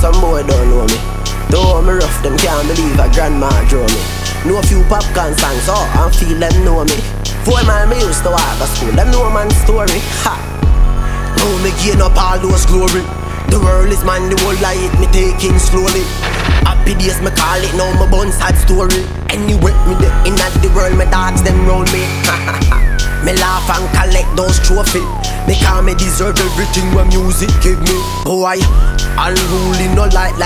some boy don't know me. Though me rough, them can't believe a grandma draw me. Know a few popcorn songs, oh, and feel them know me. 4 mile me used to walk to school, them know man's story. Ha! Now me gain up all those glory. The world is mine, the whole life me taking slowly. Happy days me call it, now my bun sad story. Anyway, me the in at the world, my dogs them round me. Me laugh and collect those trophies, because me deserve everything what music give me. Boy, unruly no like